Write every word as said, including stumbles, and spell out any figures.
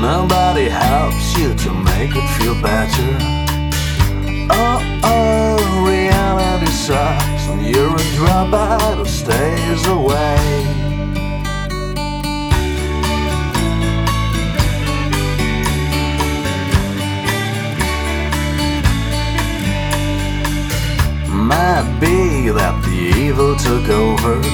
Nobody helps you to make it feel better. Oh, oh, reality sucks, and you're a dropout who stays away. Might be that the evil took over,